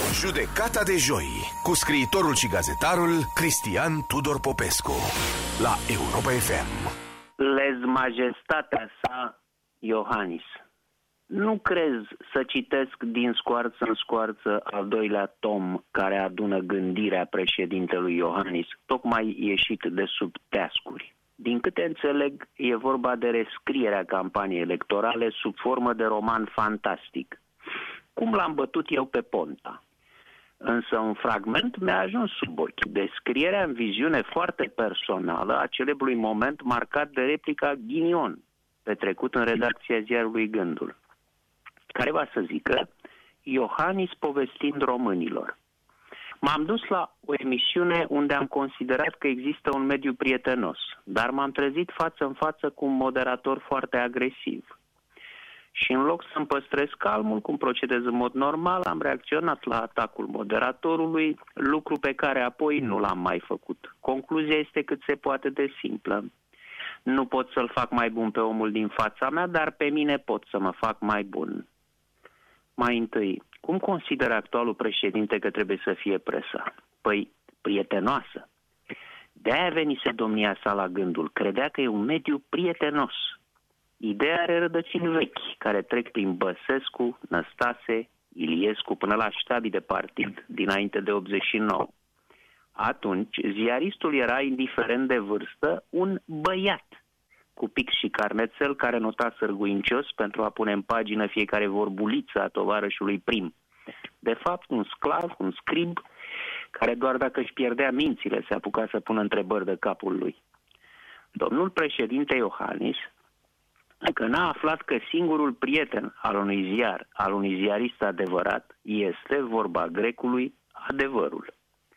Judecata de joi, cu scriitorul și gazetarul Cristian Tudor Popescu, la Europa FM. Lez majestatea sa Iohannis. Nu crezi să citesc din scoarță în scoarță al doilea tom care adună gândirea președintelui Iohannis, tocmai ieșit de sub teascuri. Din câte înțeleg, e vorba de rescrierea campaniei electorale sub formă de roman fantastic, cum l-am bătut eu pe Ponta. Însă un fragment mi-a ajuns sub ochi, descrierea în viziune foarte personală a celebrului moment marcat de replica ghinion, petrecut în redacția ziarului Gândul, care va să zică Iohannis povestind românilor. M-am dus la o emisiune unde am considerat că există un mediu prietenos, dar m-am trezit față în față cu un moderator foarte agresiv. Și în loc să-mi păstrez calmul, cum procedez în mod normal, am reacționat la atacul moderatorului, lucru pe care apoi nu l-am mai făcut. Concluzia este cât se poate de simplă. Nu pot să-l fac mai bun pe omul din fața mea, dar pe mine pot să mă fac mai bun. Mai întâi, cum consideră actualul președinte că trebuie să fie presa? Păi, prietenoasă. De-aia venise domnia sa la Gândul. Credea că e un mediu prietenos. Ideea are rădăcini vechi, care trec prin Băsescu, Năstase, Iliescu, până la ștabii de partid, dinainte de 89. Atunci, ziaristul era, indiferent de vârstă, un băiat, cu pix și carnețel, care nota sârguincios pentru a pune în pagină fiecare vorbuliță a tovarășului prim. De fapt, un sclav, un scrib, care doar dacă își pierdea mințile se apuca să pună întrebări de capul lui. Domnul președinte Iohannis încă n-a aflat că singurul prieten al unui ziar, al unui ziarist adevărat, este, vorba grecului, adevărul.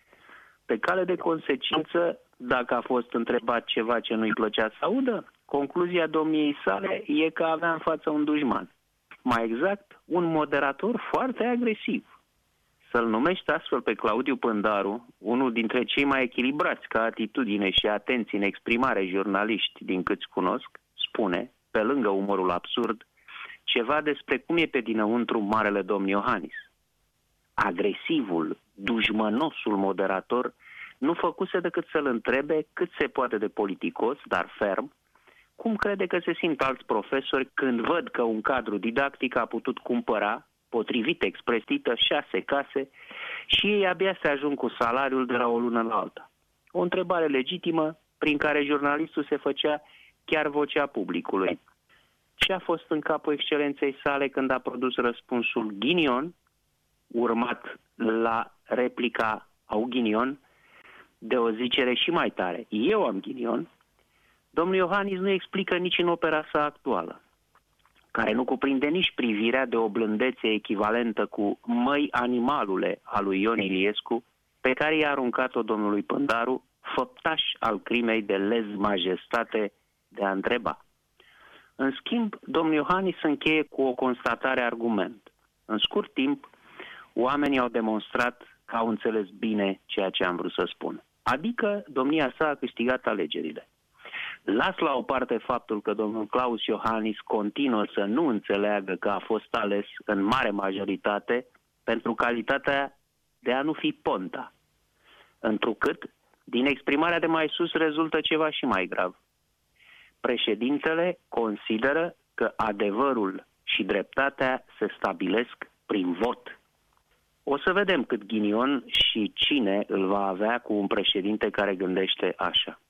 Pe cale de consecință, dacă a fost întrebat ceva ce nu-i plăcea să audă, concluzia domniei sale e că avea în față un dușman. Mai exact, un moderator foarte agresiv. Să-l numești astfel pe Claudiu Pândaru, unul dintre cei mai echilibrați ca atitudine și atenți în exprimare jurnaliști din câți cunosc, spune, pe lângă umorul absurd, ceva despre cum e pe dinăuntru marele domn Iohannis. Agresivul, dușmănosul moderator nu făcuse decât să-l întrebe cât se poate de politicos, dar ferm, cum crede că se simt alți profesori când văd că un cadru didactic a putut cumpăra, potrivit expresită, 6 case și ei abia se ajung cu salariul de la o lună la alta. O întrebare legitimă prin care jurnalistul se făcea chiar vocea publicului. Ce a fost în capul excelenței sale când a produs răspunsul ghinion, urmat la replica au ghinion, de o zicere și mai tare. Eu am ghinion. Domnul Iohannis nu explică nici în opera sa actuală, care nu cuprinde nici privirea de o blândețe echivalentă cu măi animalule a lui Ion Iliescu, pe care i-a aruncat-o domnului Pândaru, făptaș al crimei de lez majestate de a întreba. În schimb, domnul Iohannis încheie cu o constatare argument. În scurt timp, oamenii au demonstrat că au înțeles bine ceea ce am vrut să spun. Adică, domnia sa a câștigat alegerile. Las la o parte faptul că domnul Claus Iohannis continuă să nu înțeleagă că a fost ales în mare majoritate pentru calitatea de a nu fi Ponta. Întrucât, din exprimarea de mai sus rezultă ceva și mai grav. Președintele consideră că adevărul și dreptatea se stabilesc prin vot. O să vedem cât ghinion și cine îl va avea cu un președinte care gândește așa.